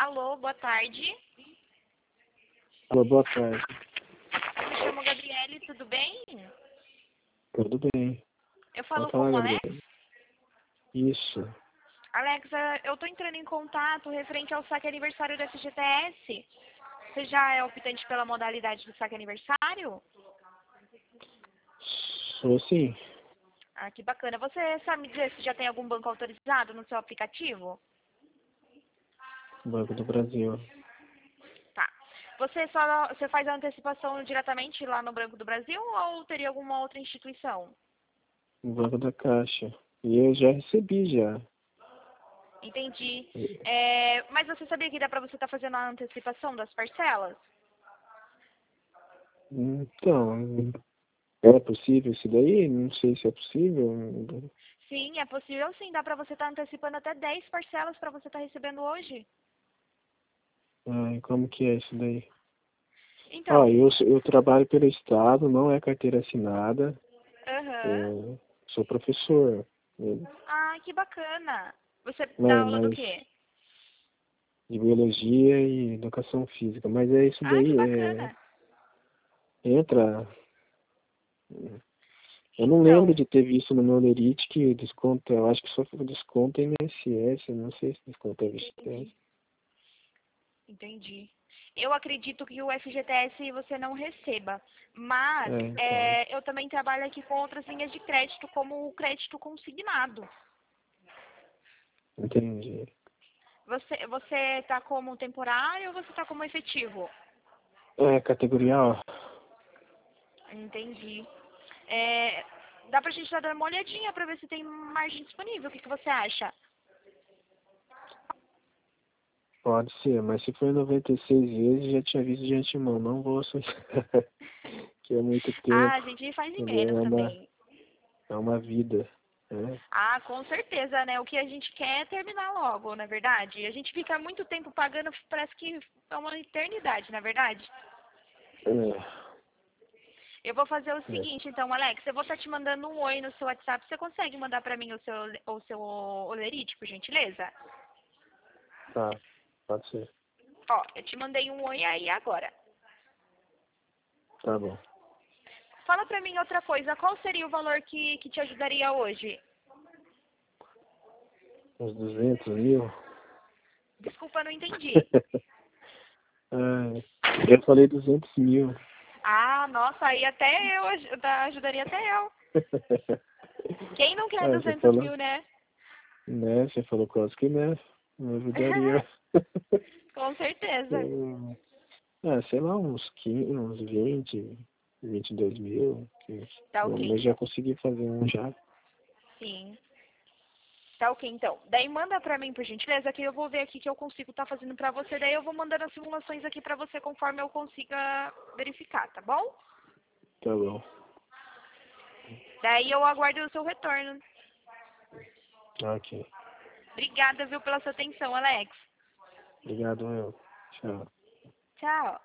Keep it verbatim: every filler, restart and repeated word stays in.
Alô, boa tarde. Alô, boa tarde. Eu me chamo Gabriele, tudo bem? Tudo bem. Eu Pode falo com falar, o Alex. Gabriel. Isso. Alex, eh, eu tô entrando em contato referente ao saque aniversário da F G T S. Você já é optante pela modalidade do saque aniversário? Sou sim. Ah, que bacana. Você sabe me dizer se já tem algum banco autorizado no seu aplicativo? Banco do Brasil. Tá. Você só você faz a antecipação diretamente lá no Banco do Brasil ou teria alguma outra instituição? Banco da Caixa. E eu já recebi já. Entendi. É, mas você sabia que dá para você estar fazendo a antecipação das parcelas? Então, é possível isso daí? Não sei se é possível. Sim, é possível sim. Dá para você estar antecipando até dez parcelas para você estar recebendo hoje. Ai, como que é isso daí? Ó, Então, eu, sou- eu trabalho pelo Estado, não é carteira assinada. aham. Eu sou professor. Ah, que bacana. Você dá Né, aula do mas quê? de biologia e educação física. Mas é isso Ah, que daí, é, bacana. entra. Eu não lembro Então, de ter visto no meu Lerite que desconta, eu acho que só desconta I N S S, eu não sei se desconta V G T S. entendi. Entendi. Eu acredito que o F G T S você não receba, mas É, então, é, eu também trabalho aqui com outras linhas de crédito, como o crédito consignado. entendi. Você você está como temporário ou você está como efetivo? É, categoria A. Entendi. É, dá pra gente dar uma olhadinha pra ver se tem margem disponível. O que, que você acha? Pode ser, mas se for noventa e seis vezes, já tinha visto de antemão, não vou aceitar, que é muito Ah, tempo, a gente faz em entendeu? menos É uma, também. é uma vida, né? Ah, com certeza, né? O que a gente quer é terminar logo, na verdade. A gente fica muito tempo pagando, parece que é uma eternidade, na verdade. É, Eu vou fazer o é, seguinte, então, Alex, eu vou estar te mandando um oi no seu WhatsApp. Você consegue mandar pra mim o seu, o seu olerite, por gentileza? tá, pode ser, Ó, eu te mandei um oi aí agora. tá bom. Fala pra mim outra coisa, qual seria o valor que, que te ajudaria hoje? Uns duzentos mil? Desculpa, não entendi. Ah, eu falei duzentos mil. Ah, nossa, aí até eu aj- da- ajudaria até eu. Quem não quer Ah, você duzentos falou, mil, né? né? Você falou quase que, né? Me ajudaria. Com certeza. Hum, ah, sei lá, uns quinze, uns vinte, vinte e dois mil. Que, Tá ok, bom, mas já então. consegui fazer um já. Sim. Tá ok, então. Daí manda pra mim, por gentileza, que eu vou ver aqui que eu consigo estar fazendo pra você. Daí eu vou mandando as simulações aqui pra você conforme eu consiga verificar, tá bom? Tá bom. Daí eu aguardo o seu retorno. Ok. Obrigada, viu, pela sua atenção, Alex. Obrigado, eu. Tchau. Tchau.